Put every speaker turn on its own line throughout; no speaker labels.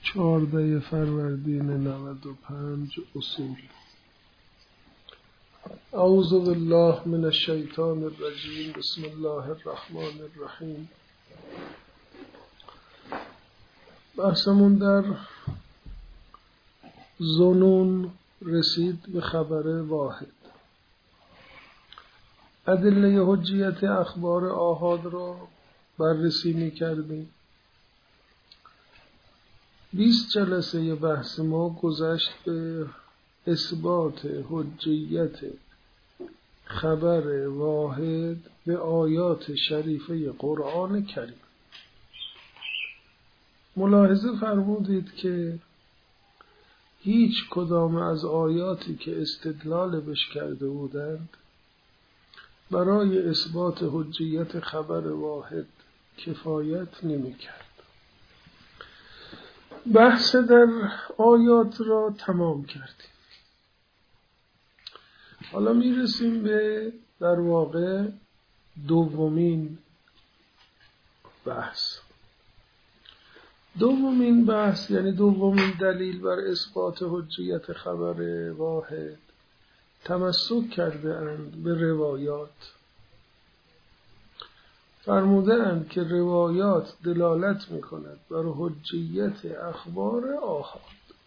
14 فروردین 95 اصول. اعوذ بالله من الشیطان الرجیم. بسم الله الرحمن الرحیم. بحثمون در ظنون رسید به خبر واحد. ادله حجیت اخبار آحاد را بررسی می کردیم. 20 جلسه بحث ما گذشت به اثبات حجیت خبر واحد به آیات شریفه قرآن کریم. ملاحظه فرمودید که هیچ کدام از آیاتی که استدلال بش کرده بودند برای اثبات حجیت خبر واحد کفایت نمی کرد. بحث در آیات را تمام کردیم. حالا می رسیم به در واقع دومین بحث. دومین بحث یعنی دومین دلیل بر اثبات حجیت خبر واحد تمسک کرده اند به روایات. فرموده اند که روایات دلالت می کند بر حجیت اخبار آحاد.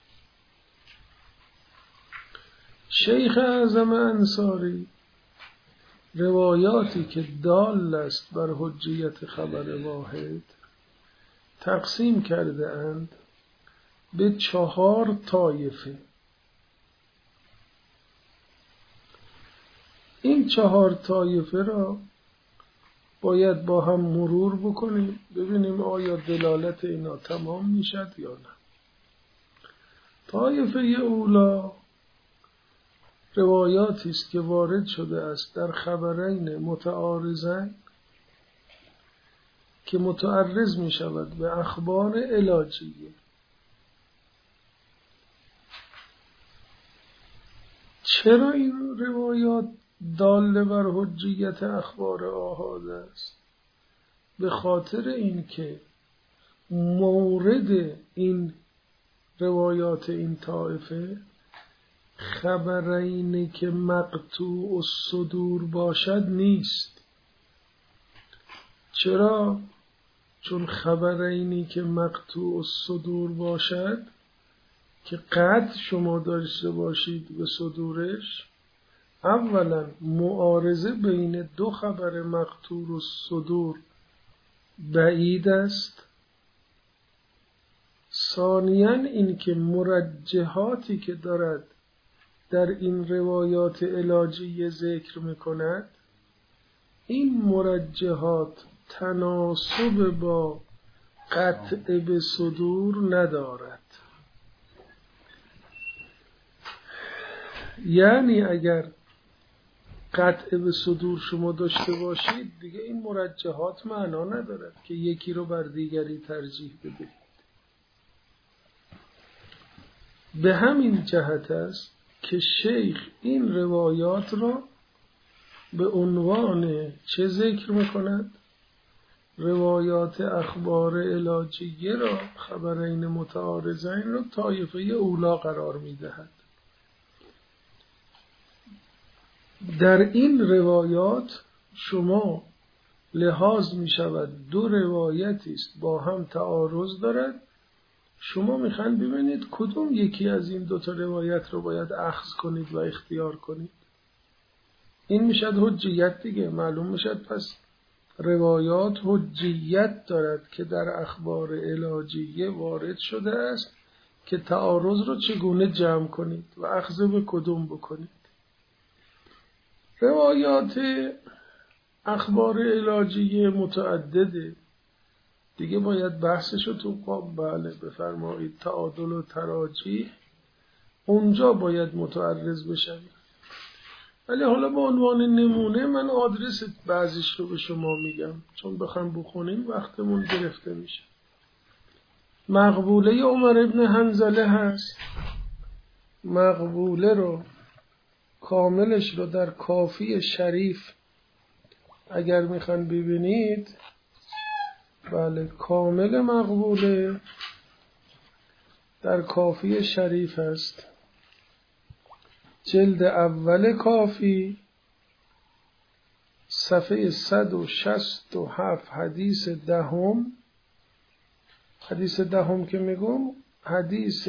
شیخ اعظم انصاری روایاتی که دال است بر حجیت خبر واحد تقسیم کرده اند به 4 طایفه. این 4 طایفه را باید با هم مرور بکنیم ببینیم آیا دلالت اینا تمام میشد یا نه. طایفه اولا روایاتی است که وارد شده است در خبرین متعارضین که متعرض می شود به اخبار علاجیه. چرا این روایات داله بر حجیت اخبار آحاد است؟ به خاطر اینکه مورد این روایات این طایفه خبرینی که مقطوع الصدور باشد نیست. چرا؟ چون خبرینی که مقطوع الصدور باشد که قطع شما داشته باشید به صدورش، اولا معارضه بین 2 خبر مقطوع الصدور بعید است. ثانیاً این که مرجحاتی که دارد در این روایات علاجی ذکر میکند این مرجحات تناسب با قطع به صدور ندارد. یعنی اگر قطع به صدور شما داشته باشید دیگه این مرجحات معنا ندارد که یکی رو بر دیگری ترجیح بدهید. به همین جهت است که شیخ این روایات را به عنوان چه ذکر میکند؟ روایات اخبار علاجیه را، خبرین متعارضین را طایفه اولا قرار میدهد. در این روایات شما لحاظ می شود 2 روایتی است با هم تعارض دارد. شما میخواین ببینید کدوم یکی از این 2 روایت رو باید اخذ کنید و اختیار کنید. این میشد حجیت دیگه. معلوم میشد پس روایات حجیت دارد که در اخبار علاجیه وارد شده است که تعارض رو چگونه جمع کنید و اخذ به کدوم بکنید. روایات اخبار علاجیه متعدده دیگه، باید بحثشو تو بله بفرمایید تعادل و تراجیح اونجا باید متعرض بشوید. ولی حالا به عنوان نمونه من آدرس بعضیش رو به شما میگم چون بخوام بخونیم وقتمون گرفته میشه. مقبوله عمر ابن حنظله هست. مقبوله رو کاملش رو در کافی شریف اگر میخوان ببینید، بله کامل مقبوله در کافی شریف است، جلد اول کافی، صفحه 167 حدیث دهم. حدیث دهم که میگم حدیث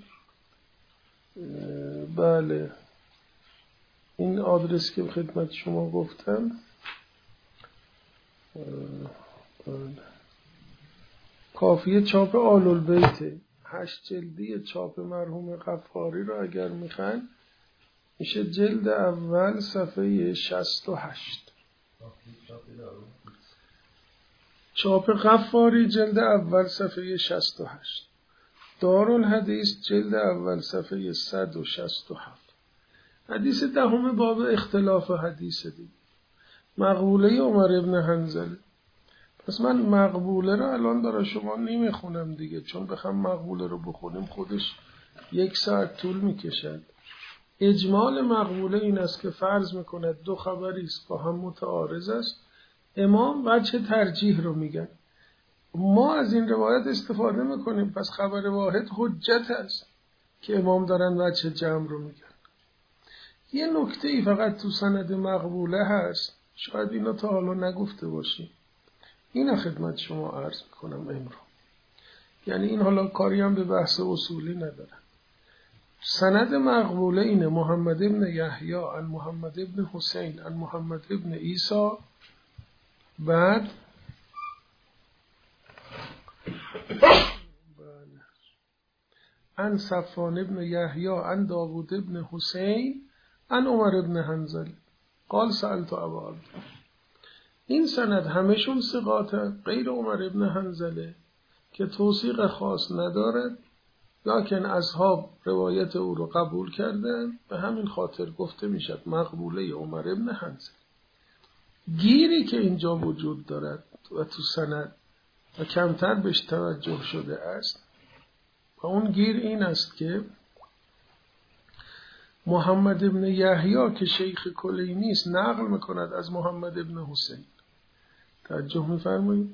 بله این آدرس که خدمت شما گفتم کافی چاپ آل البیت 8 جلدی چاپ مرحوم غفاری رو اگر میخواین میشه جلد اول صفحه 68. چاپ غفاری جلد اول صفحه 68. دارالحدیث جلد اول صفحه 167. حدیث دهم باب اختلاف حدیث دیگه، مقبوله عمر ابن حنظله. پس من مقبوله رو الان برای شما نمیخونم دیگه، چون بخوام مقبوله رو بخونیم خودش 1 ساعت طول میکشد. اجمال مقبوله این است که فرض میکند دو خبری است با هم متعارض است، امام وجه ترجیح رو میگن، ما از این روایت استفاده میکنیم، پس خبر واحد حجت است که امام دارن وجه جمع رو میگن. یه نکته ای فقط تو سند مقبوله هست، شاید اینو تا حالا نگفته باشیم، اینو خدمت شما عرض میکنم امروز. یعنی این حالا کاری هم به بحث اصولی نداره. سند مقبوله اینه: محمد ابن یحیی عن محمد ابن حسین عن محمد ابن عیسی، بعد عن صفوان ابن یحیی عن داوود ابن حسین عن عمر ابن حنظله قال سألت ابا عبد. این سند همشون ثقاته غیر عمر ابن حنظله که توثیق خاص ندارد، لکن اصحاب روایت او رو قبول کردن، به همین خاطر گفته میشد مقبوله عمر ابن حنظله. گیری که اینجا وجود دارد و تو سند و کمتر بهش توجه شده است و اون گیر این است که محمد ابن یحیی که شیخ کلینی است نقل میکند از محمد ابن حسین. توجه میفرمایید؟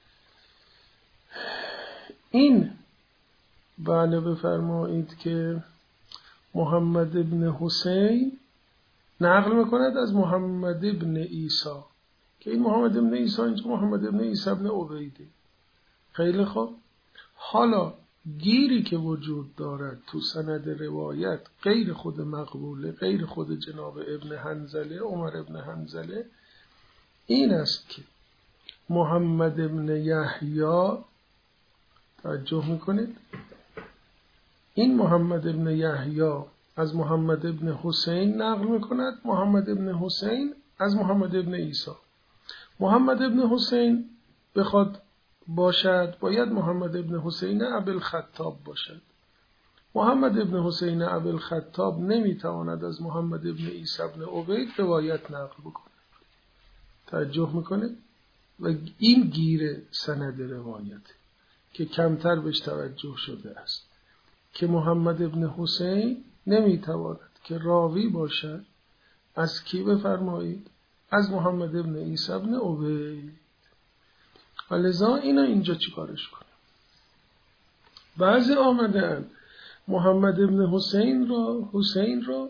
این بله بفرمایید که محمد ابن حسین نقل میکند از محمد ابن عیسی، که این محمد ابن عیسی اینجا محمد ابن عیسی ابن عبیده. خیلی خوب، حالا گیری که وجود دارد تو سند روایت غیر خود مقبوله، غیر خود جناب ابن حنظله عمر ابن حنظله، این است که محمد ابن یحیی، توجه میکنید، این محمد ابن یحیی از محمد ابن حسین نقل میکند، محمد ابن حسین از محمد ابن عیسی. محمد ابن حسین بخواد باشد باید محمد ابن حسین ابوالخطاب باشد. محمد ابن حسین ابوالخطاب نمیتواند از محمد ابن عیسی ابن عبید روایت نقل بکند. توجه میکنه؟ و این گیر سند روایت که کمتر بهش توجه شده است که محمد ابن حسین نمیتواند که راوی باشد از کی بفرمایید؟ از محمد ابن عیسی ابن عبید. و لذا اینا اینجا چی کارش کنه؟ بعضی آمدن محمد ابن حسین رو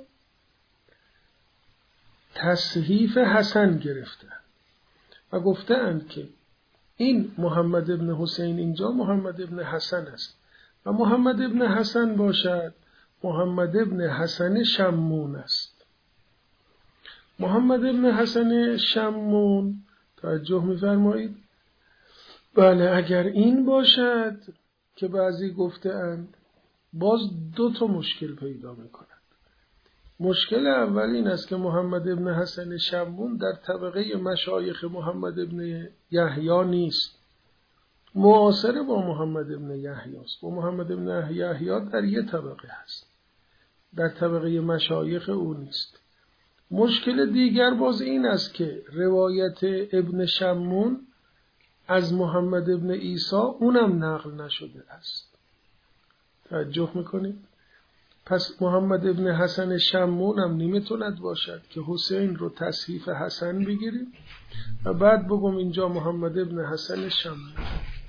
تصحیف حسن گرفتن و گفتند که این محمد ابن حسین اینجا محمد ابن حسن است و محمد ابن حسن باشد محمد ابن حسن شمون است. محمد ابن حسن شمون، توجه می‌فرمایید؟ بله، اگر این باشد که بعضی گفته اند، باز 2 مشکل پیدا می‌کند. مشکل اول این است که محمد ابن حسن شمون در طبقه مشایخ محمد ابن یحیی نیست، معاصر با محمد ابن یحیی است. با محمد ابن یحیی در یه طبقه هست، در طبقه مشایخ او نیست. مشکل دیگر باز این است که روایت ابن شمون از محمد ابن عیسی اونم نقل نشده است. توجه میکنید؟ پس محمد ابن حسن شمون هم نمیتوند باشد که حسین رو تصحیف حسن بگیریم و بعد بگم اینجا محمد ابن حسن شمون.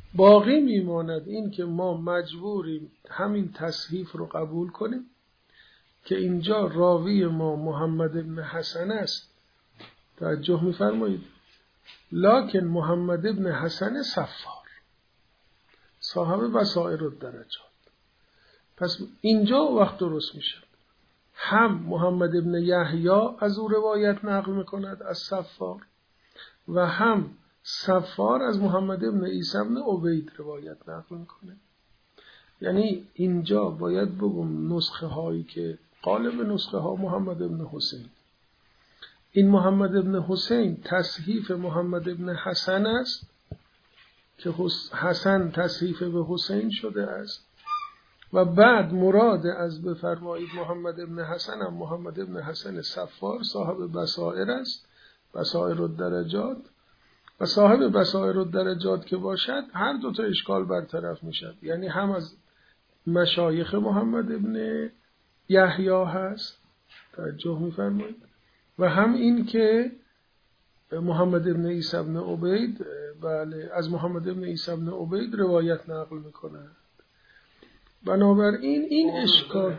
باقی میماند این که ما مجبوریم همین تصحیف رو قبول کنیم که اینجا راوی ما محمد ابن حسن است. توجه می‌فرمایید. لکن محمد ابن حسن صفار صاحب بصائر الدرجات. پس اینجا وقت درست میشه. هم محمد ابن یحیی از او روایت نقل میکند از صفار و هم صفار از محمد ابن عیسی ابن عبید روایت نقل میکنه. یعنی اینجا باید بگم نسخه هایی که غالب نسخه ها محمد ابن حسین، این محمد ابن حسین تصحیف محمد ابن حسن است که حسن تصحیف به حسین شده است و بعد مراد از بفرمایید محمد ابن حسن هم محمد ابن حسن صفار صاحب بصائر است، بصائر الدرجات. و صاحب بصائر الدرجات که باشد هر دو تا اشکال برطرف میشد. یعنی هم از مشایخ محمد ابن یحیی هست، توجه میفرمایید، و هم این که محمد ابن عیسی ابن عبید بله از محمد ابن عیسی ابن عبید روایت نقل میکنه. بنابراین این اشکال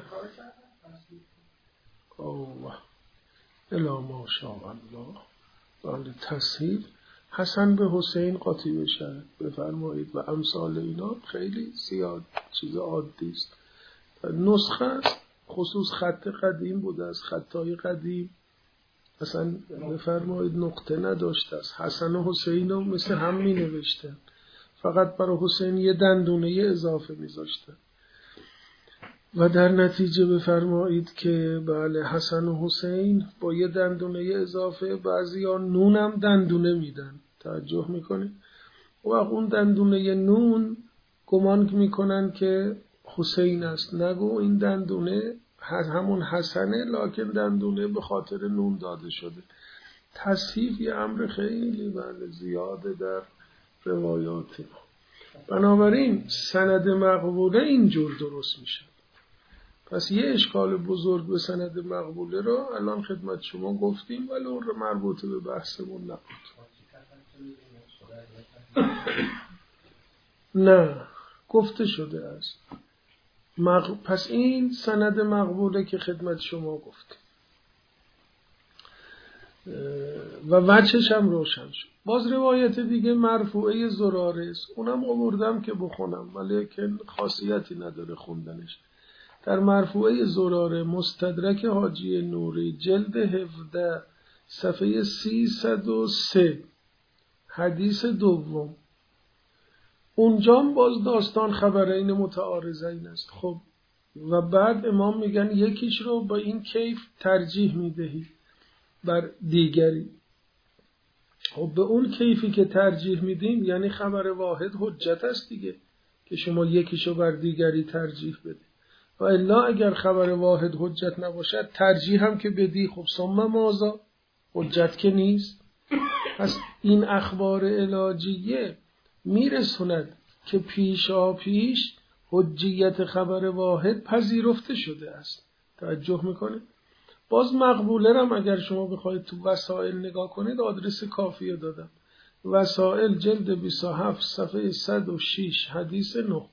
الله الا ما شاء الله بله تصحیف حسن به حسین قاطی بشه بفرمایید و امثال اینا خیلی زیاد چیز عادی است. نسخه است، خصوص خط قدیم بوده است، خطای قدیم اصلا بفرمایید نقطه نداشته است. حسن و حسین رو مثل هم می نوشتن، فقط برای حسین یه دندونه اضافه می ذاشتن و در نتیجه بفرمایید که بله حسن و حسین با یه دندونه اضافه، بعضی ها نون هم دندونه میدن. توجه میکنید؟ و اون دندونه نون گمان میکنن که حسین است، نگو این دندونه همون حسنه لکن دندونه به خاطر نون داده شده. تصحیف یه امر خیلی بله زیاده در روایات ما. بنابراین سند مقبوله اینجور درست میشه. پس یه اشکال بزرگ به سند مقبوله رو الان خدمت شما گفتیم ولی اون رو مربوط به بحثمون نبود. نه گفته شده است. پس این سند مقبوله که خدمت شما گفتیم و وجهش هم روشن شد. باز روایت دیگه مرفوعه زراره است، اونم آوردم که بخونم ولی که خاصیتی نداره خوندنش. در مرفوعه زراره مستدرک حاجی نوری جلد 17 صفحه 303 حدیث دوم، اونجا باز داستان خبرین متعارضین است. خب و بعد امام میگن یکیش رو با این کیف ترجیح میدهی بر دیگری. خب به اون کیفی که ترجیح میدیم یعنی خبر واحد حجت است دیگه که شما یکیشو بر دیگری ترجیح بدی. و الا اگر خبر واحد حجت نباشد ترجیح هم که بدی خب ثم ماذا حجت که نیست. پس این اخبار علاجیه میرسوند که پیشا پیش حجیت خبر واحد پذیرفته شده است. توجه میکنه؟ باز مقبوله رم اگر شما بخواید تو وسائل نگاه کنید آدرس کافیه دادم. وسائل جلد 27 صفحه 106 حدیث 9.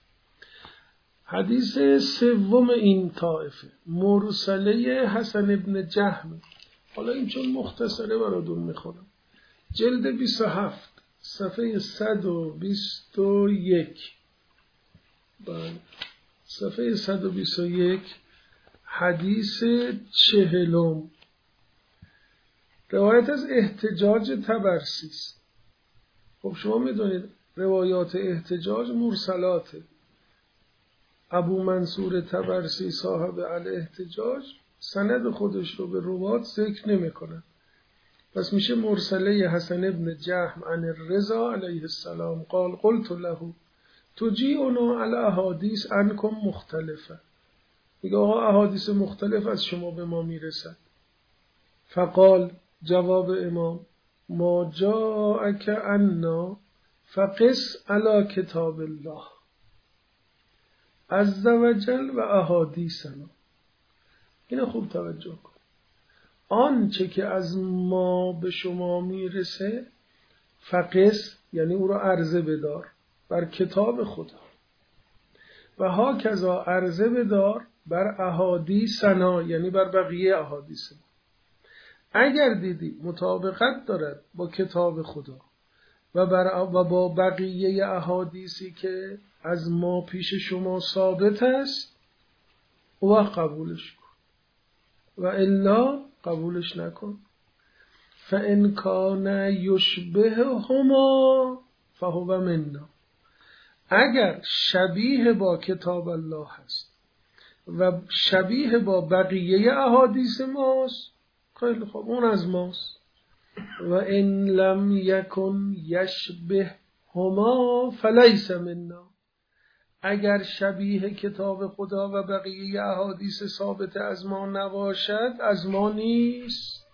حدیث سوم این طائفه مرسله حسن ابن جهم. حالا این چون مختصره براتون میخونم. جلد 27 صفحه 121 صفحه 121 حدیث 40 روایت از احتجاج طبرسی است. خب شما میدونید روایات احتجاج مرسلاته. ابو منصور طبرسی صاحب الاحتجاج سند خودش رو به روات ذکر نمی کنه. پس میشه مرسله حسن ابن جهم عن الرضا علیه السلام قال قلت له تجیئنا علی احادیث عنکم مختلفه. میگه آقا احادیث مختلف از شما به ما میرسد. فقال جواب امام ما جاءک عنا فقس علی کتاب الله عز وجل و احادیثنا. اینو خوب توجه کن. آنچه که از ما به شما میرسه فقس یعنی او را عرضه بدار، بر کتاب خدا. و ها کذا عرضه بدار بر احادیثنا، یعنی بر بقیه احادیث. اگر دیدی مطابقت دارد با کتاب خدا و با بقیه احادیثی که از ما پیش شما ثابت است، و قبولش کن و الا قبولش نکن. فإن کان یشبههما فهو منا. اگر شبیه با کتاب الله هست و شبیه با بقیه احادیث ماست، خیلی خوب، اون از ماست. و ان لم یکن یشبههما فلیس منا. اگر شبیه کتاب خدا و بقیه احادیث ثابت از ما نباشد، از ما نیست.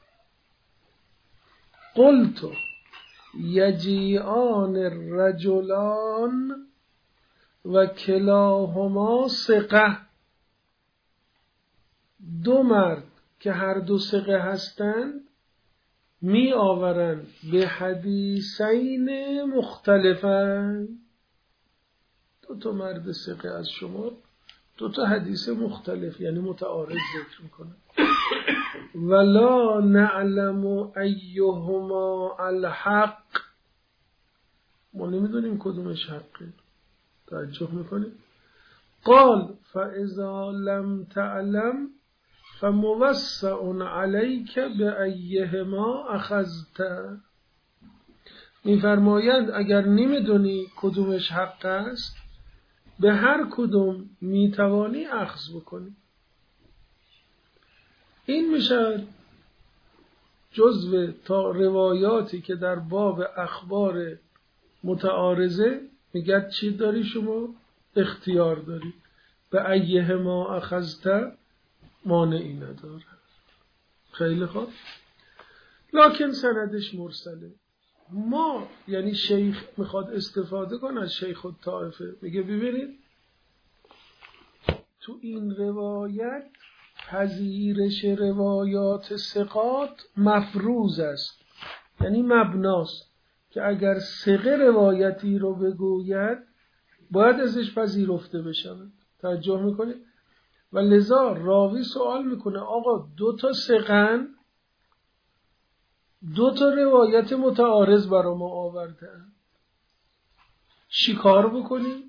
قلت یجیعان الرجلان و کلاهما ثقه. دو مرد که هر دو ثقه هستند می آورند به حدیثین مختلفن. دو تا مرد ثقه از شما دو تا حدیث مختلف یعنی متعارض ذکر میکنن. ولا نعلم ایهما الحق. ما نمیدونیم کدومش حقه. توجه میکنیم. قال فاذا لم تعلم فموسع علیک بأیهما اخذت. میفرمایند اگر نمیدونی کدومش حق است، به هر کدوم میتوانی اخذ بکنی. این میشه جزو تا روایاتی که در باب اخبار متعارضه میگه چی داری شما؟ اختیار داری. به ایهما اخذت مانعی نداره. خیلی خوب. لکن سندش مرسله. ما یعنی شیخ میخواد استفاده کنه از شیخ الطائفه، میگه ببینید تو این روایت پذیرش روایات ثقات مفروض است، یعنی مبناست که اگر ثقه روایتی رو بگوید باید ازش پذیرفته بشود. توجه میکنید؟ و لذا راوی سوال میکنه آقا دو تا ثقن دو تا روایت متعارض برای ما آوردن، چی کار بکنیم؟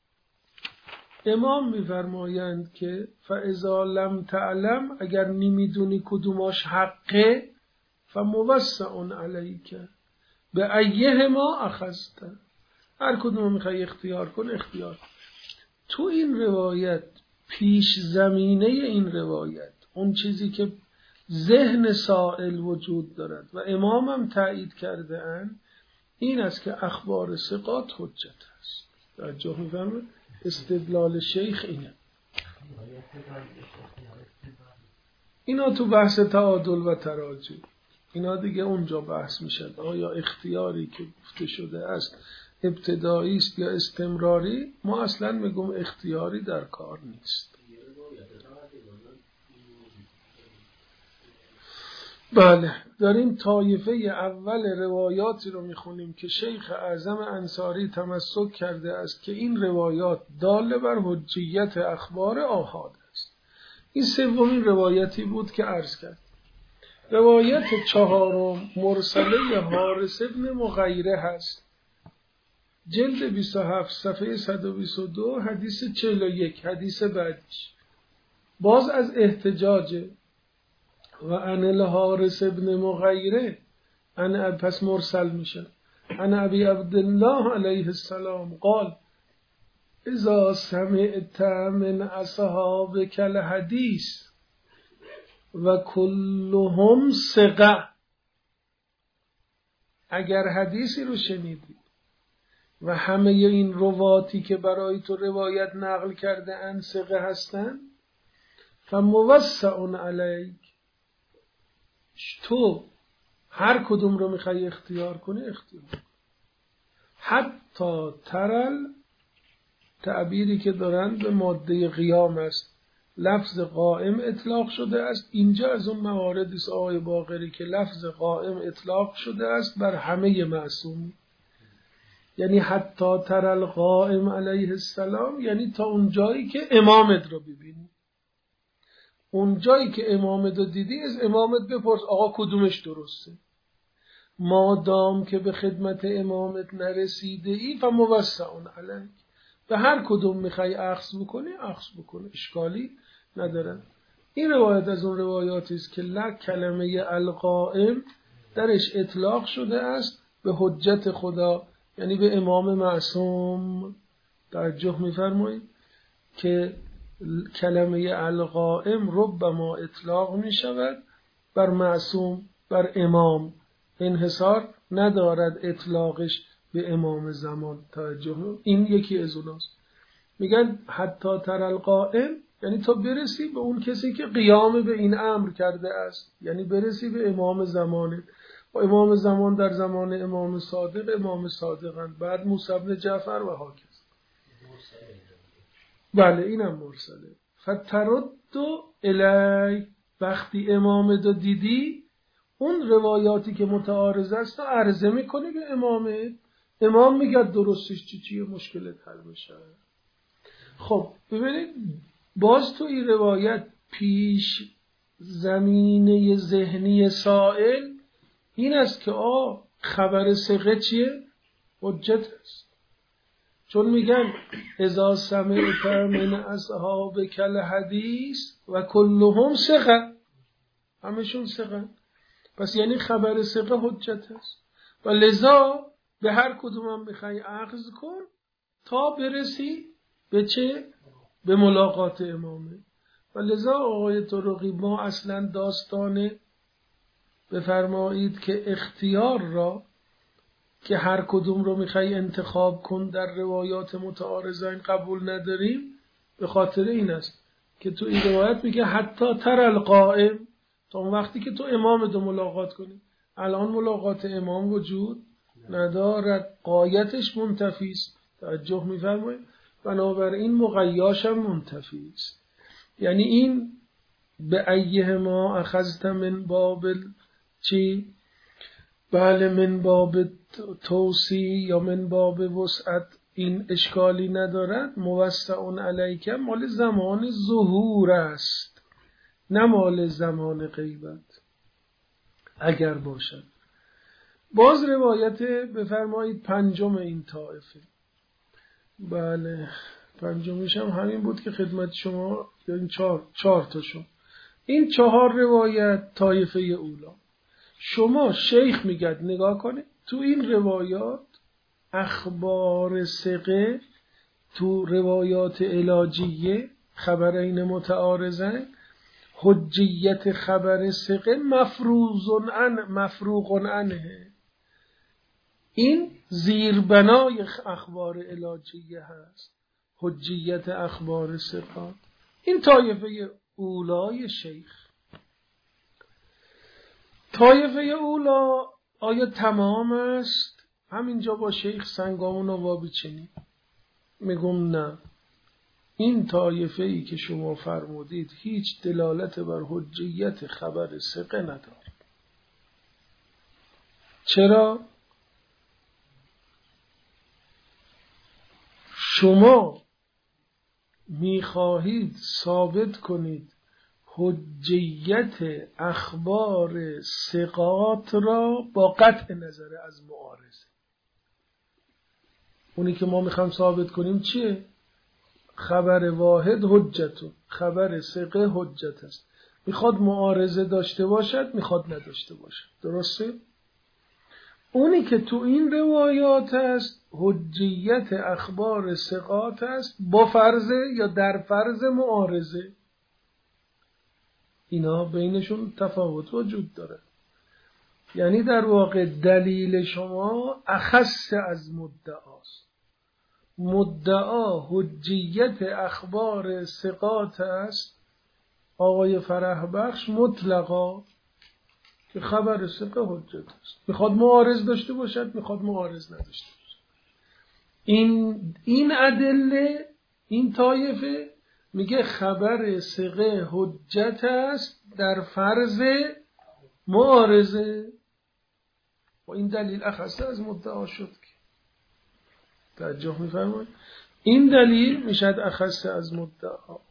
امام میفرمایند که فاذا لم تعلم، اگر نمیدونی کدوماش حقه، فموسع علیک به ایهما اخذت. هر کدوم میخوای اختیار کن اختیار. تو این روایت پیش زمینه این روایت اون چیزی که ذهن سائل وجود دارد و امام هم تایید کرده اند این است که اخبار ثقات حجت است. توجه می‌فرمایید؟ استدلال شیخ اینه. اینا تو بحث تعادل و تراجع، اینا دیگه اونجا بحث میشه آیا اختیاری که گفته شده است ابتدایی است یا استمراری. ما اصلا میگم اختیاری در کار نیست. بله، داریم طایفه اول روایاتی رو میخونیم که شیخ اعظم انصاری تمسک کرده است که این روایات داله بر حجیت اخبار آحاد است. این سومین روایتی بود که عرض کرد. روایت چهارم مرسله حارث ابن مغیره هست، جلد 27 صفحه 122 حدیث 41 حدیث بعدیش. باز از احتجاج و عن الحارث ابن مغیره پس مرسل میشه. عن ابی عبدالله علیه السلام قال اذا سمعت من اصحابک الحدیث و کلهم ثقه. اگر حدیثی رو شنیدی و همه این رواتی که برای تو روایت نقل کرده ان ثقه هستن، فموسع علیک، تو هر کدوم رو میخوای اختیار کنی اختیار کن. حتی ترل، تعبیری که دارن به ماده قیام است، لفظ قائم اطلاق شده است. اینجا از اون مواردی است آقای باقری که لفظ قائم اطلاق شده است بر همه معصومی، یعنی حتی تر القائم علیه السلام، یعنی تا اون جایی که امامت رو ببینی. اون جایی که امامت رو دیدی از امامت بپرس آقا کدومش درسته. مادام که به خدمت امامت نرسیده ای فموسع علیک، به هر کدوم میخوای اخذ بکنی اخذ بکنی، اشکالی نداره. این روایت از اون روایاتی است که کلمه القائم درش اطلاق شده است به حجت خدا، یعنی به امام معصوم. توجه می‌فرمایید که کلمه القائم ربما اطلاق می شود بر معصوم، بر امام، انحصار ندارد اطلاقش به امام زمان. توجه، این یکی از اوناست. میگن حتی تر القائم، یعنی تا برسی به اون کسی که قیام به این امر کرده است، یعنی برسی به امام زمانه. و امام زمان در زمان امام صادق، امام صادقند، بعد موسی بن جعفر و هاکذا. بله اینم مرسله. فترد الی، وقتی امام دو دیدی اون روایاتی که متعارض است عرضه میکنی به امامت، امام میگه درستش چیه، مشکلت حل میشه. خب ببینید باز تو این روایت پیش زمینه ذهنی سائل این است که خبر ثقه چیه؟ حجت است. چون میگن اذا سمعت من اصحابک الحدیث و کلهم ثقه، همشون ثقه، پس یعنی خبر ثقه حجت است و لذا به هر کدومم میخوای اخذ کن تا برسی به چه؟ به ملاقات امامه. و لذا آقای طرقی ما اصلا داستان بفرمایید که اختیار را که هر کدوم رو میخوای انتخاب کن در روایات متعارضین قبول نداریم، به خاطر این است که تو این روایت میگه حتی تر القائم، تا اون وقتی که تو امام دو ملاقات کنی. الان ملاقات امام وجود ندارد، غایتش منتفی است. توجه میفرمایید؟ بنابراین مقیاش هم منتفی است. یعنی این به ایه ما اخذت من باب چی؟ بله من باب توصی یا من باب وسعت این اشکالی ندارد. موسع علیکم مال زمان ظهور است، نه مال زمان غیبت اگر باشد. باز روایت بفرمایید پنجم این طائفه، بله پنجمش هم همین بود که خدمت شما، این چهار تاشون، این 4 روایت طایفه اولا. شما شیخ میگد نگاه کنید تو این روایات اخبار ثقه، تو روایات علاجیه خبرین متعارضین، حجیت خبر ثقه مفروغ عنه. این زیربنای اخبار علاجیه هست، حجیت اخبار ثقات. این طایفه اولای شیخ. طایفه اولا آیا تمام است؟ همینجا با شیخ سنگامون و وابی چنین میگم نه. این طایفه ای که شما فرمودید هیچ دلالت بر حجیت خبر ثقه ندارد. چرا؟ شما میخواهید ثابت کنید حجیت اخبار ثقات را با قطع نظر از معارضه. اونی که ما میخوام ثابت کنیم چیه؟ خبر واحد حجتون، خبر ثقه حجت است. میخواد معارضه داشته باشد، میخواد نداشته باشد. درسته؟ اونی که تو این روایات است حجیت اخبار ثقات است با فرض یا در فرض معارضه. اینا بینشون تفاوت وجود داره. یعنی در واقع دلیل شما اخص از مدعاست. مدعا حجیت اخبار ثقات است، آقای فرح بخش مطلقا که خبر ثقه حجت است. میخواد معارض داشته باشد، میخواد معارض نداشته باشد. این ادله، این طایفه میگه خبر ثقه حجت است در فرض معارضه. و این دلیل اخص از مدعا شد. توجه می‌فرمایید؟ این دلیل میشد اخص از مدعا.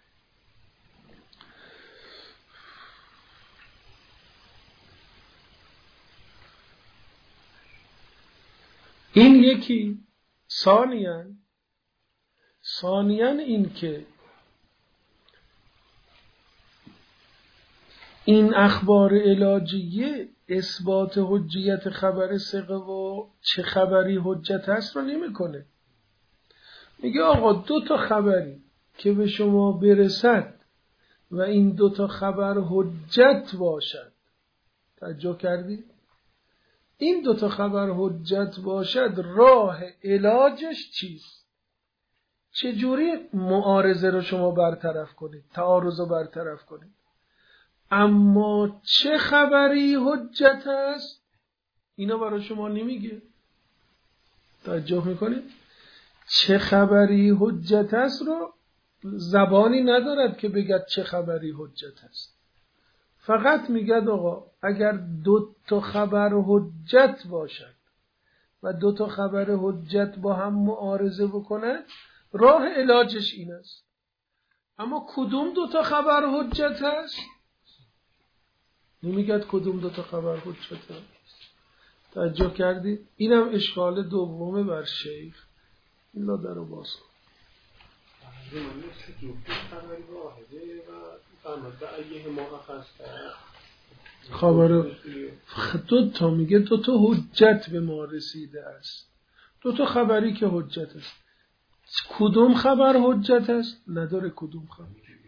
این یکی. ثانیاً این که این اخبار علاجیه اثبات حجیت خبر ثقه و چه خبری حجت هست رو نمی‌کنه. میگه آقا 2 خبری که به شما برسد و این 2 خبر حجت باشد، توجه کردی؟ این 2 خبر حجت باشد، راه علاجش چیست؟ چجوری معارضه رو شما برطرف کنید، تعارض رو برطرف کنید؟ اما چه خبری حجت است اینا برای شما نمیگه. توجه میکنید؟ چه خبری حجت است رو زبانی ندارد که بگد چه خبری حجت است. فقط میگد آقا اگر 2 خبر حجت باشد و 2 خبر حجت با هم معارضه بکنه، راه علاجش این است. اما کدوم 2 خبر حجت است؟ نمیگد کدوم 2 خبر حجت است. توجه کردید؟ اینم اشکال دومه بر شیخ. این لا در رو باز کن. خبر 2 میگه 2 حجت به ما رسیده است. 2 خبری که حجت است. کدوم خبر حجت است؟ نداره کدوم خبر.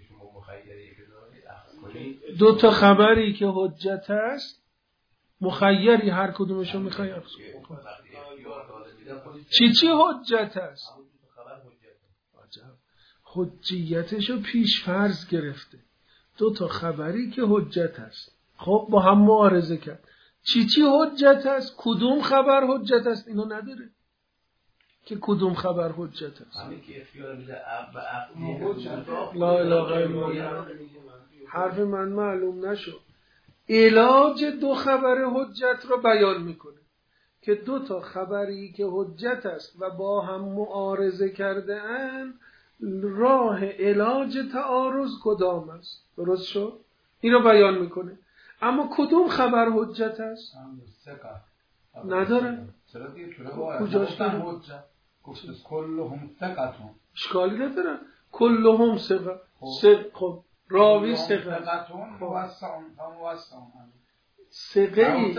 2 خبری که حجت است، مخیری هر کدومشو میخوای اقصد. چی حجت است؟ حجیتشو پیش فرض گرفته. 2 خبری که حجت است، خب با هم معارضه کرد. چی حجت است؟ کدوم خبر حجت است؟ اینو نداره که کدوم خبر حجت است. لا اله الا الله. حرف من معلوم نشد. علاج 2 خبر حجت رو بیان میکنه که 2 خبری که حجت است و با هم معارضه کرده اند، راه علاج تعارض کدام است. درست شد؟ این رو بیان میکنه. اما کدوم خبر حجت است؟ نداره. کجاش داره؟
گفت کلهم ثقتون.
اشکالی نداره. کلهم ثقه. خب راوی ثقه. ثقه‌ای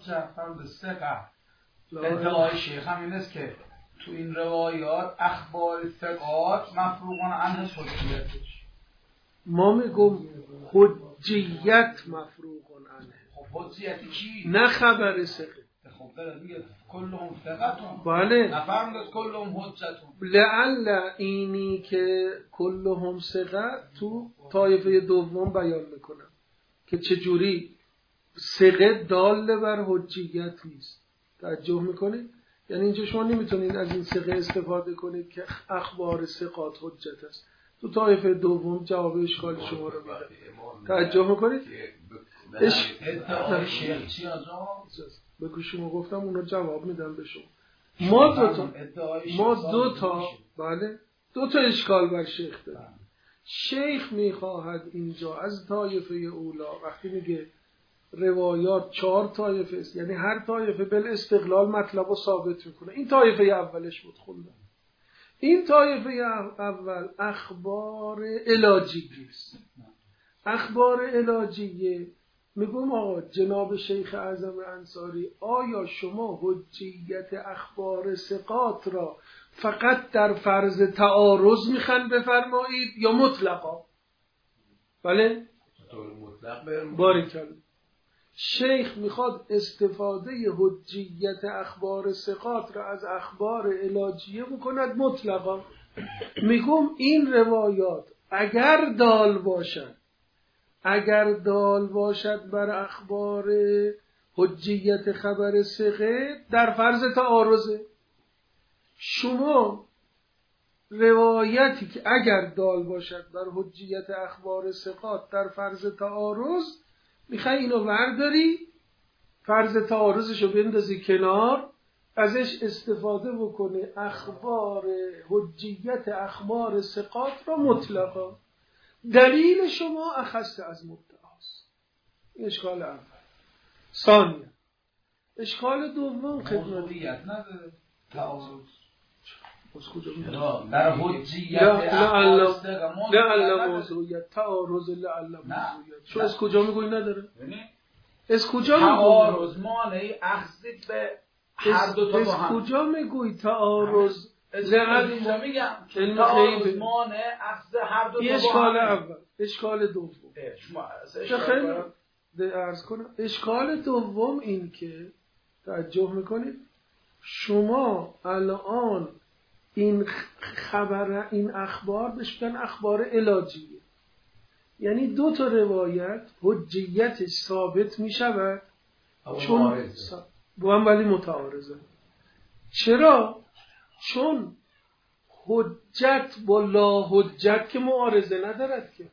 ادعای شیخ هم این است که تو این روایات اخبار ثقات مفروغان عنه حجیتش.
ما میگم حجیت مفروغان عنه.
خب حجیت چی؟
نه خبر ثقه.
خب داره میگه کلهم ثقتون.
بله.
نفهمید کلهم حجتون.
لعل اینی که کلهم ثقه تو طایفه دوم بیان میکنم که چجوری ثقه دال بر حجیت نیست. توجه میکنید؟ یعنی اینجا شما نمیتونید از این ثقه استفاده کنید که اخبار ثقات حجت است. تو طایفه دوم جواب اشکال شما رو میدم. توجه میکنید؟ بگو شما گفتم اون رو جواب میدم به شما. ما دو تا بله 2 اشکال بر شیخ داریم. شیخ میخواهد اینجا از طایفه اولا وقتی میگه روایات 4 طایفه است، یعنی هر طایفه بل استقلال مطلب رو ثابت میکنه. این طایفه اولش بود خوندم. این طایفه اول اخبار علاجیه است. اخبار علاجیه میگم آقا جناب شیخ اعظم انصاری، آیا شما حجیت اخبار ثقات را فقط در فرض تعارض میخوان بفرمایید یا مطلقا؟ بله؟ باریکلا. شیخ میخواد استفاده حجیت اخبار ثقات را از اخبار علاجیه بکند مطلقا. میگم این روایات اگر دال باشد بر اخبار حجیت خبر ثقه در فرض تعارضه. شما روایتی که اگر دال باشد بر حجیت اخبار ثقات در فرض تعارض، میخوای اینو ورداری، فرض تعارضشو بندازی کنار، ازش استفاده بکنه اخبار حجیت اخبار ثقات را مطلقا. دلیل شما اخص از مدعاست. این اشکال اول. ثانیا اشکال دوم
موضوعیت نداره تعارض
از کجا میاد؟
در حجیت اخبار
لعل موضوعیت تعارض لعل موضوعیت شو از کجا میگوی نداره؟ از کجا میگوی؟
تعارض مانعی اخذید به هر دو تا با هم.
از کجا میگوی تعارض
لعل اینجا میگم تعارض مانع اخذ هر دو تا با هم.
اشکال اول. اشکال دوم
خیلی
عرض کنم اشکال دوم این که توجه میکنید شما الان این خبر این اخبار بهش میگن اخبار علاجیه، یعنی دو تا روایت حجیتش ثابت میشود چون با هم ولی متعارضه. چرا؟ چون حجت با لا حجت که معارضه ندارد که،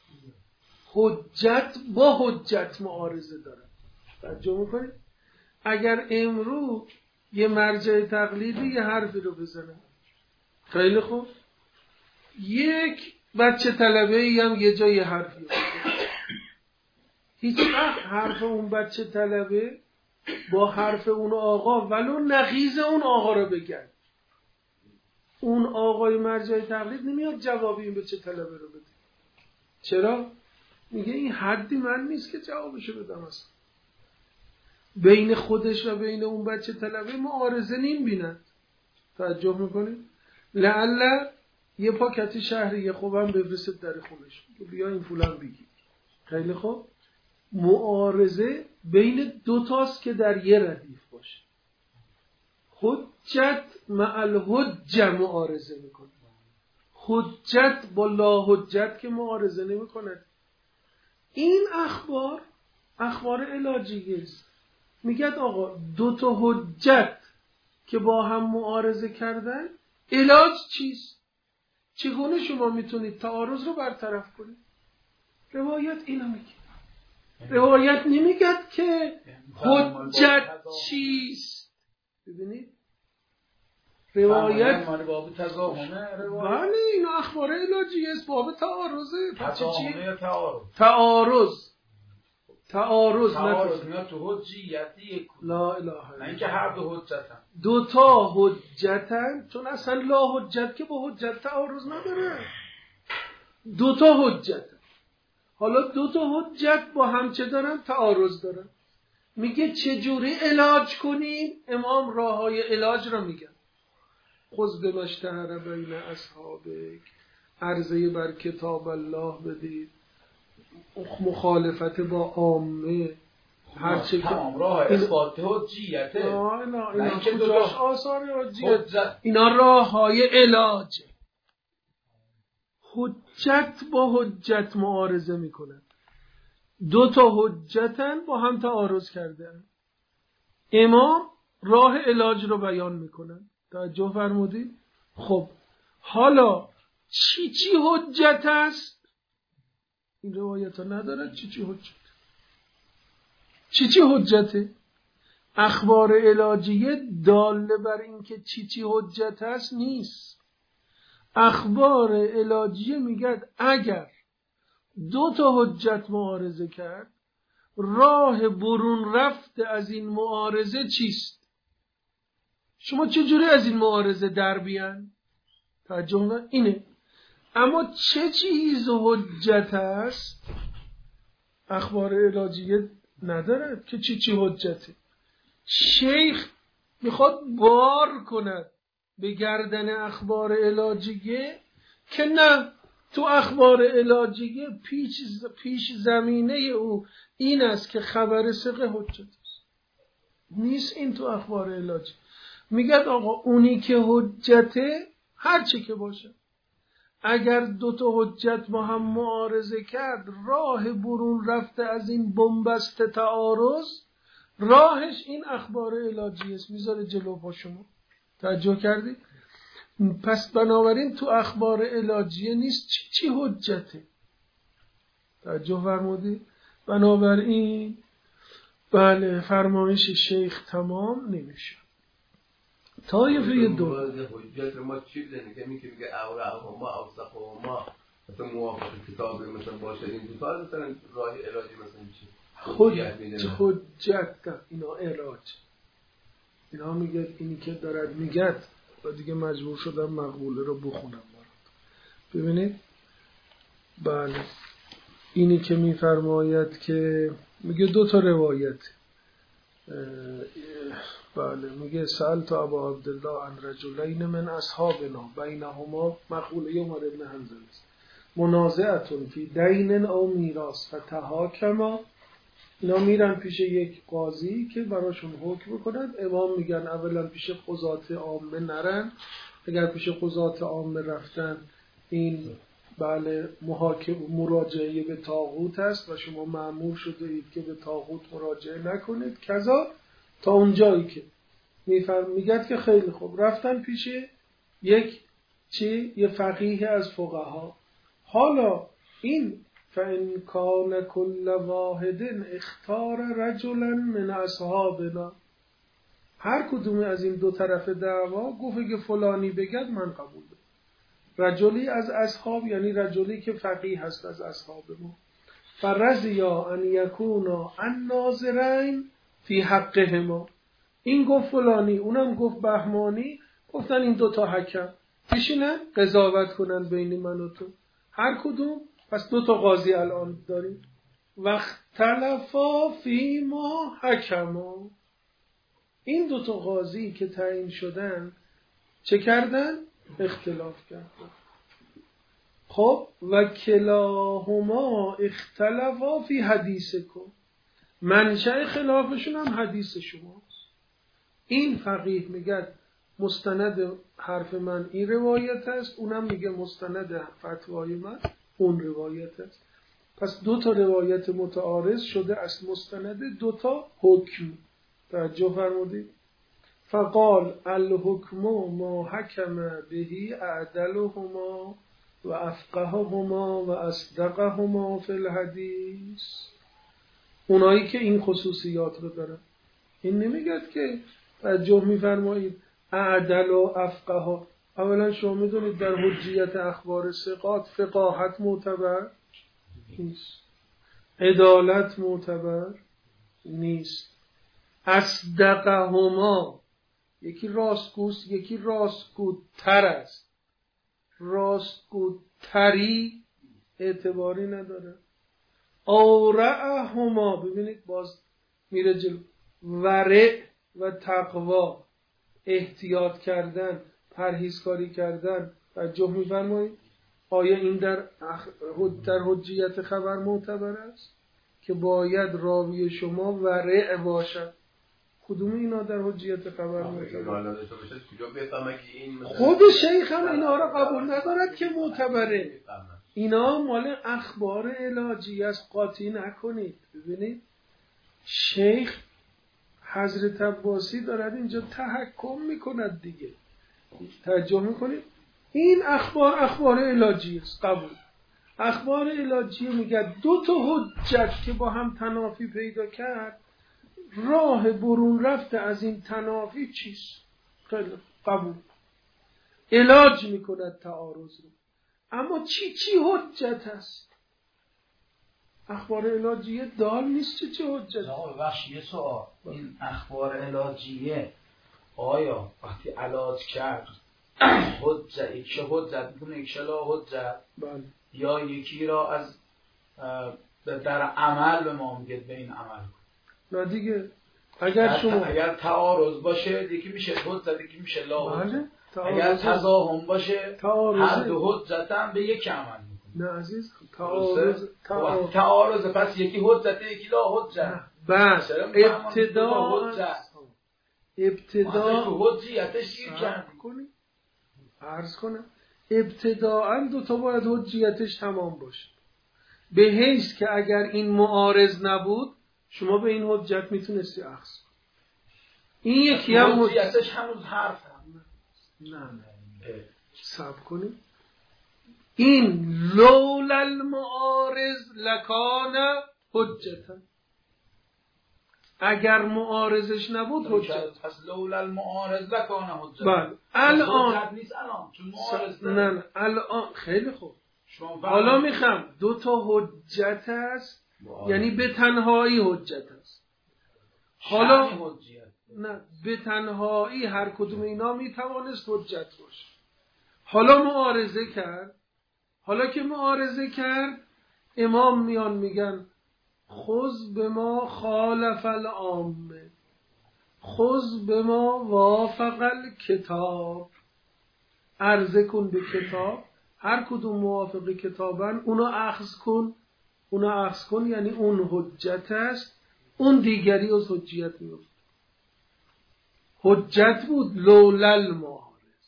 حجت با حجت معارضه دارد. توجه میکنید؟ اگر امرو یه مرجع تقلیدی یه حرفی رو بزنه، خیلی خوب، یک بچه طلبه ای هم یه جای حرفی رو بزنه، هیچ وقت حرف اون بچه طلبه با حرف اون آقا ولو نقیض اون آقا رو بگن، اون آقای مرجع تقلید نمیاد جوابی این بچه طلبه رو بده. چرا؟ میگه این حدی من نیست که جوابشو بدم. اصلا بین خودش و بین اون بچه طلبه معارضه نیم بیند. توجه میکنید؟ لعل یه پاکتی شهریه خوبم بفرستید در خونش بیا این پولم بگی. خیلی خوب، معارضه بین دوتاست که در یه ردیف باشه. حجت مع الحجه معارضه میکنه، حجت با لا حجت که معارضه نمیکنه. این اخبار علاجیه است. میگه آقا دو تا حجت که با هم معارضه کردن، علاج چیست؟ چگونه شما میتونید تعارض رو برطرف کنید؟ روایت اینو میگه. روایت نمیگه که حجت چیست. ببینید روایت
باب تضامنه،
بله این اخبار علاجی است، باب تعارضه.
تضامنه
تعارض
میاد تو حجیتی.
لا اله
نه اینکه هر دو حجتن،
دو تا حجتن، چون اصلا لا حجت که با حجت تعارض نداره. دو تا حجتن. حالا دو تا حجت با هم چه دارن؟ تعارض دارن. میگه چجوری علاج کنیم؟ امام راههای علاج رو میگن. خذ بمشتهر بین اصحابک، عرضه بر کتاب الله بدید، مخالفت با عامه، هرچه که
تمام راه اثبات حجیته.
اینا کجاش آثار حجیت؟ اینا راههای علاجه. حجت با حجت معارضه میکنن، دو تا حجتن با هم تعارض کردن، امام راه علاج رو بیان میکنن. توجه فرمودید؟ خب حالا چی حجت است؟ این روایت ها نداره چی حجت. چی حجته؟ اخبار علاجیه داله بر این که چی حجت است نیست. اخبار علاجیه میگه اگر دو تا حجت معارضه کرد، راه برون رفت از این معارضه چیست؟ شما چجوری از این معارضه در بیان؟ توجه اینه. اما چه چیز حجت است؟ اخبار علاجیه نداره که چی حجته. شیخ میخواد بار کند به گردن اخبار علاجیه که نه، تو اخبار علاجیه پیش زمینه او این است که خبر ثقه حجت است. نیست این تو اخبار علاجی. میگه آقا اونی که حجته هر چی که باشه، اگر دو تا حجت با هم معارضه کرد، راه برون رفته از این بنبست تعارض، راهش این اخبار علاجی است. میذاره جلو با شما. توجه کردی؟ پس بنابراین تو اخبار علاجیه نیست چی حجته. توجه فرمودی؟ بنابراین بله فرمایش شیخ تمام نمیشه. طایفه دو
حجت ما چی بزنه که میگه اوراهما اوسقهما مثلا موافق کتاب مثلا باشه این دو تا مثلا راه علاجی مثلا چی
حجت اینا علاج اینا میگه اینی که دارد میگه و دیگه مجبور شدم مقبوله رو بخونم برات. ببینید بله اینی که میفرماید که میگه دو تا روایت بله میگه سألت ابا عبدالله عن رجلین من اصحابنا بینهما مقوله عمر بن حنظله است منازعه فی دین او میراث فتحاکما. اینا میرن پیش یک قاضی که براشون حکم بکنند. امام میگن اولا پیش قضات عامه نرن، اگر پیش قضات عامه رفتن این بله مراجعه به طاغوت است و شما مأمور شده اید که به طاغوت مراجعه نکنید کذا تا اونجایی که میگد که خیلی خوب رفتن پیش یه فقیه از فقها. حالا این فَإِنْ كَانَ كُلَّ وَاحِدٍ اخْتَارَ رَجُلًا مِنْ أَصْحَابِنَا، هر کدوم از این دو طرف دعوا گفت که فلانی بگد من قبول دارم. رجلی از اصحاب یعنی رجلی که فقیه هست از اصحاب ما. فرضیا ان یکونا الناظرین فی حقهما، این گفت فلانی اونم گفت بهمانی، گفتن این دوتا حکم بشینن قضاوت کنن بین من و تو هر کدوم. پس دو تا قاضی الان داریم. واختلفا فی ما حکما، این دو تا قاضی که تعیین شدن چه کردن؟ اختلاف کردن. خب و کلاهما اختلفا فی حدیثکم، منشأ خلافشون هم حدیث شماست. این فقیه میگه مستند حرف من این روایت است، اونم میگه مستند فتوای من اون روایت است. پس دو تا روایت متعارض شده از مستند دو تا حکم. توجه فرمودید؟ فقال الحکم ما حکم بهی اعدلهما و افقههما و اصدقهما فی الحدیث. اونایی که این خصوصیات رو دارن. این نمیگد که توجه میفرمایید اعدل و افقه. اولا شما میدونید در حجیت اخبار ثقات فقاهت معتبر نیست، عدالت معتبر نیست. اصدقهما، یکی راستگوست یکی راستگوتر است، راستگوتری اعتباری نداره. اورعهما، ببینید باز میره جلو، ورع و تقوا، احتیاط کردن پرهیزکاری کردن. توجه می‌فرمایید آیا این در حجیت خبر معتبر است که باید راوی شما ورع باشد؟ کدوم اینا در حجیت خبر معتبر؟ خود شیخ هم اینا را قبول ندارد که معتبره. اینا مال اخبار علاجی است، قاطی نکنید. ببینید شیخ حضرت عباسی دارد اینجا تحکم میکند دیگه. توجه میکنید این اخبار علاجی است، قبول. اخبار علاجی میگه دو تا حجت که با هم تنافی پیدا کرد، راه برون رفته از این تنافی چیست؟ خیلی قبول. علاج میکند تعارض رو. اما چی حجت است؟ اخبار علاجیه دال نیست. چه حجت؟
آقا بخش یه سوال، این اخبار علاجیه آیا وقتی علاج کرد حجت یک حجت میکنه یک لا حجت
بله.
یا یکی را از در عمل به ما میگه به این عمل
نه دیگه اگر
تعارض باشه یکی میشه حجت یکی میشه لا حجت.
اگر
تضاهم باشه هر دو حجت هم به یک عمل میکنه.
نه عزیز
تعارض پس یکی حجت یکی لا حجت.
بس ابتدا
حجیتش
عرض کنم ابتداءً دو تا باید حجیتش تمام باشه، به حیث که اگر این معارض نبود شما به این حجت میتونستی اخذ. این یکی هم
حجیتش هنوز حرف
نه صبر کنید. این لولا المعارض لکان حجتا. اگر معارضش نبود حجت.
پس لولا المعارض لکان حجت.
بله الان
حجت نیست الان چون معارض
نه الان خیلی خوب. حالا میخوام 2 تا حجت است، یعنی به تنهایی حجت است. حالا نه به تنهایی هر کدوم اینا میتوانست حجت باشه. حالا معارضه کرد. حالا که معارضه کرد امام میان میگن خذ به ما خالف العامه، خذ به ما وافق الکتاب، عرضه کن به کتاب، هر کدوم موافق کتابن اونا اخذ کن. اونا اخذ کن یعنی اون حجت است، اون دیگری از حجیت میفته. حجت بود لولا المعارض.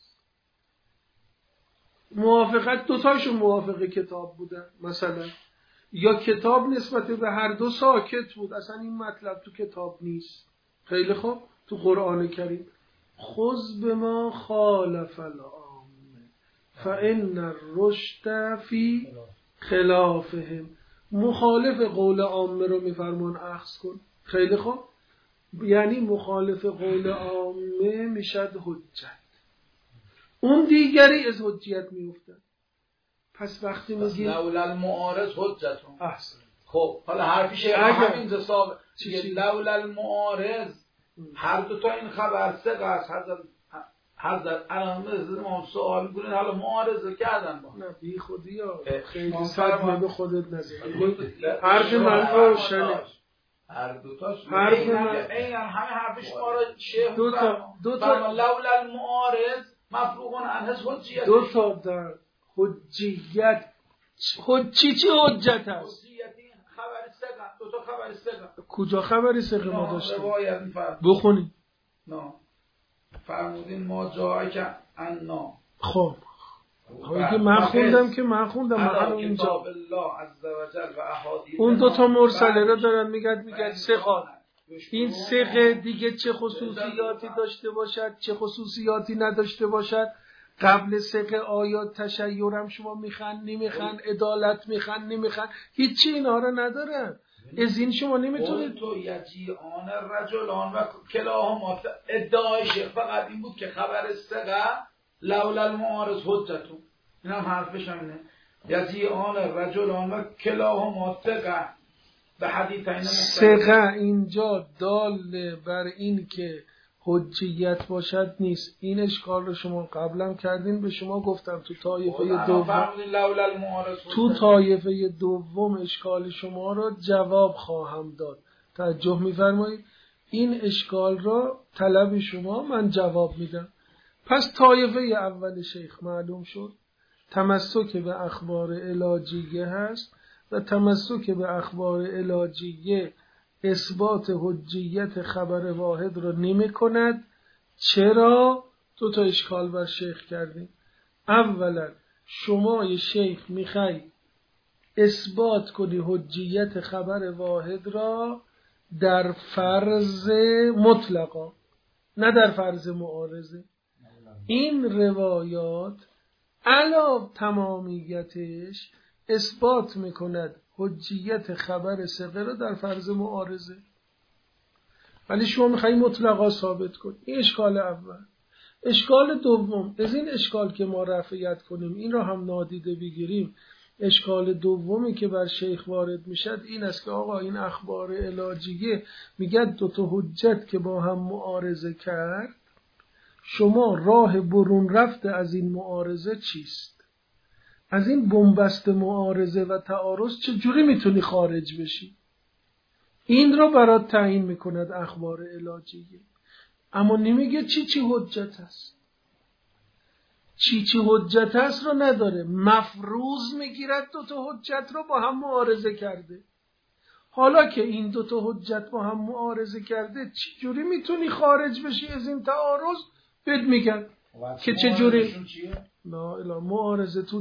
موافقت 2 تاشون موافق کتاب بودن مثلا، یا کتاب نسبت به هر 2 ساکت بود، اصلا این مطلب تو کتاب نیست. خیلی خوب تو قرآن کریم خذ به ما خالف العامه فان الرشد فی خلافهم، مخالف قول عامه رو میفرمان اخذ کن. خیلی خوب، یعنی مخالف قول عامه میشد حجت، اون دیگری از حجیت میفته. پس وقتی میگیم
لولا المعارض حجتون.
احسن.
خب حالا حرفی شیخ همین جساب لولا المعارض هر 2 تا این خبر سه است. حضرت الان ما سوال می‌کنین حالا معارضه کردن با
نه بی خودی ها خیلی صدمه به خودت نزدی. حرف من روشنه.
هر 2 تاش
حرف من این همه حرف شما رو شیخ
2 تا
لولا المعارض مفروغ عن حجیت.
2 تا در حجیت چی حجت هست؟
حجیتی خبر ثقه، 2 تا خبر ثقه.
کجا خبری ثقه ما داشتیم؟
روایت
بخونید.
نه فرمودین ما جایی که انا.
خب که من خوندم من اینجا اون 2 تا مرسله رو دارن میگن ثقه. این ثقه دیگه چه خصوصیاتی داشته باشد چه خصوصیاتی نداشته باشد. قبل ثقه آیات تشیرم شما میخن نمیخن، عدالت میخن نمیخن، هیچی اینا رو ندارن. از این شما نمیتونید
تو یجیعان رجلان و کلاهما. ادعای شیخ فقط این بود که خبر ثقه لولا المعارض حجتون. این هم حرفش همینه. یجیعان رجلان و کلاهما ثقه به حدیثین
ثقه اینجا دال بر این که حجیت باشد نیست. این اشکال رو شما قبلا کردین، به شما گفتم تو طایفه دوم اشکال شما رو جواب خواهم داد. توجه می‌فرمایید؟ این اشکال رو طلب شما من جواب میدم. پس طایفه اول شیخ معلوم شد، تمسک به اخبار علاجیه هست و تمسک به اخبار علاجیه اثبات حجیت خبر واحد رو نمی کند. چرا؟ 2 تا اشکال بر شیخ کردیم. اولا شما شیخ میخوای اثبات کنی حجیت خبر واحد را در فرض مطلقا، نه در فرض معارضه. این روایات علاوه تمامیتش اثبات میکند حجیت خبر ثقه را در فرض معارضه، ولی شما میخوایی مطلقا ثابت کنی. این اشکال اول. اشکال دوم، از این اشکال که ما رفعیت کنیم این را هم نادیده بگیریم، اشکال دومی که بر شیخ وارد میشد این است که آقا این اخبار علاجیه میگه 2 تا حجت که با هم معارضه کرد، شما راه برون رفته از این معارضه چیست؟ از این بنبست معارضه و تعارض چجوری میتونی خارج بشی؟ این رو برات تعیین میکند اخبار علاجیه. اما نمیگه چی حجت هست. چی حجت هست رو نداره، مفروض میگیرد 2 تا حجت رو با هم معارضه کرده. حالا که این 2 تا حجت با هم معارضه کرده چجوری میتونی خارج بشی از این تعارض؟ بهت میگن که چجوری. لا اله، معارضه تو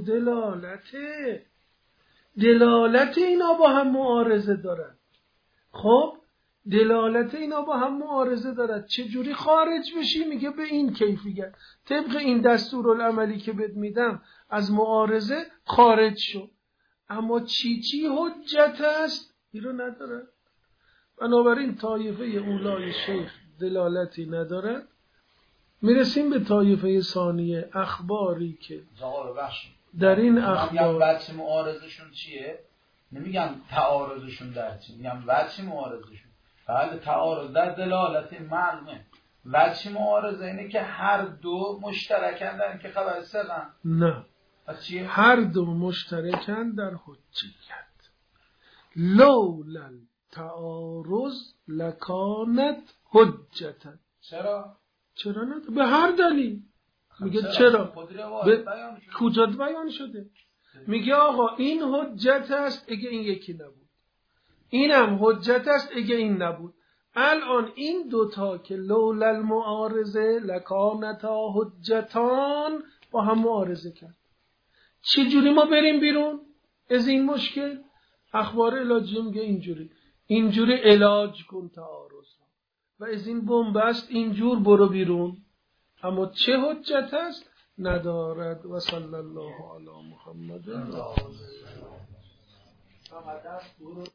دلالت اینا با هم معارضه دارن. خب دلالت اینا با هم معارضه دارد، چجوری خارج بشی؟ میگه به این کیفیت، طبق این دستورالعملی که بهت میدم از معارضه خارج شو. اما چی حجت است این رو نداره. بنابراین طایفه اولای شیخ دلالتی ندارد. میرسیم به طایفه ثانیه، اخباری که در این اخبار
وجه معارضشون چیه؟ نمیگم تعارضشون در چی، میگم وجه معارضشون. بله تعارض در دلالت معلومه. وجه معارضه اینه که هر دو مشترکن در اینکه خبر سرن.
نه، هر دو مشترکن در حجیت. لولا تعارض لکانت حجتا. چرا نه؟ به هر دلیل. میگه چرا؟ کجا بیان شده؟ میگه آقا این حجت است اگه این یکی نبود، اینم حجت است اگه این نبود. الان این دوتا که لولا المعارضه لکانتا حجتان با هم معارضه کرد. چی جوری ما بریم بیرون از این مشکل؟ اخبار علاجی میگه اینجوری علاج کن تعارض و از این بنبست اینجور برو بیرون. اما چه حجت است؟ ندارد. و صلی الله علی محمد.